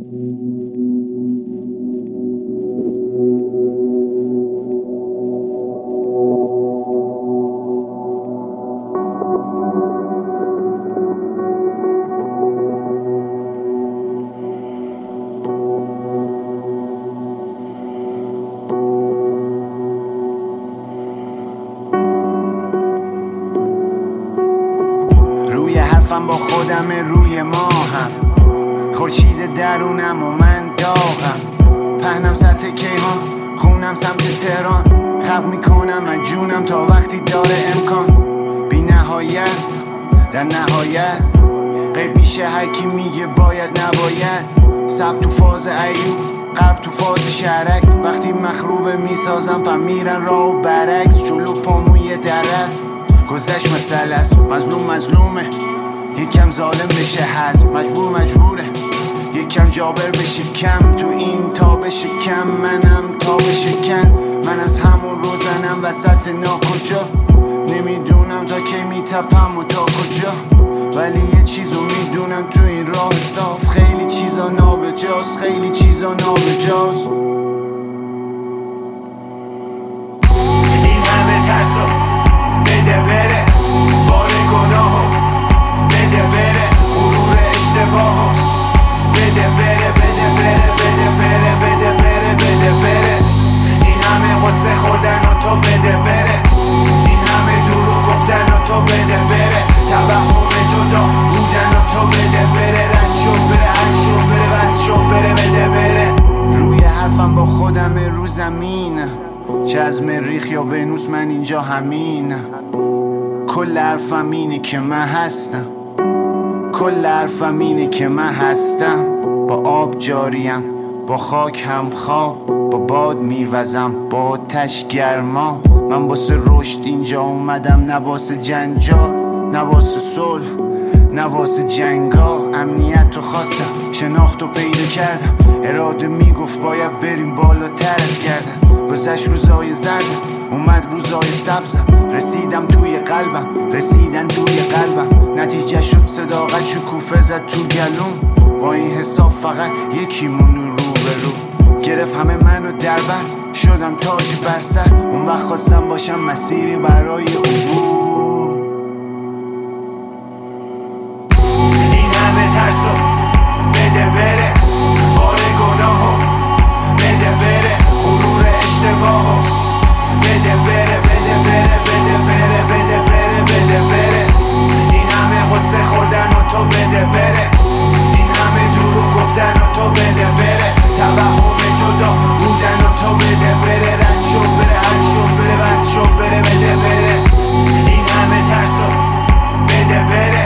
با خودم روی ماهم، خورشید درونم و من داغم، پهنم سطح کیهان، خونم سمت تهران، خلق میکنم من جونم تا وقتی داره امکان. بی نهایت در نهایت غیب میشه هر کی میگه باید نباید. سب تو فاز ایوب، قلب تو فاز شرک، وقتی مخروبه میسازم پا میرن راه و برعکس. جلو پاموی درست گذشت مسئله است، مظلوم مظلومه یکم ظالم بشه هست، مجبوره یکم جابر بشه کم، تو این تا بشه کم منم تا بشه کن. من از همون روزنم وسط ناکجا، نمیدونم تا کی میتپم و تا کجا، ولی یه چیزو میدونم تو این راه صاف، خیلی چیزا نابجاست، خیلی چیزا نابجاست. این همه ترسو بده بره، بار گناهو بده بره، غرور اشتباهو بده بره، بده بره، بده بره، بده بره، بده بره. این همه قصه خوردن و تو بده بره، این همه دروغ گفتن و تو بده بره، توهم جدا بودن و تو بده بره، رد شو بره، حل شو بره، بس شو بره، بده بره. روی حرفم با خودم رو زمین، چه از مریخ یا ونوس من اینجا همین. کل حرفم اینه که من هستم، کل حرفم اینه که من هستم. با آب جاریم، با خاک هم خواب، با باد میوزم، با آتش گرما. من واسه رشد اینجا اومدم، نه واسه جنجال، نه واسه صلح، نه واسه جنگا. امنیت رو خواستم، شناخت رو پیدا کردم، اراده میگفت باید بریم بالاتر از گردن. گذشت روزای زردم، اومد روزای سبزم، رسیدم توی قلبم، رسیدن توی قلبم. نتیجه شد صداقت، شکوفه زد تو گلوم. با این حساب فقط یکیمون رو به رو گرفت همه منو در بر، شدم تاج بر سر. اون وقت خواستم باشم مسیری برای عبور. این همه ترسو بده بره، بار گناهو بده بره، غرور اشتباهو بده بره، بده بره، بده بره، بده بره، بده بره. این همه قصه خوردن و تو بده بره، این همه دروغ گفتن و تو بده بره، توهم جدا بودن و تو بده بره، رد شو بره، حل شو بره، بس شو بره، بده بره. این همه ترسو بده بره،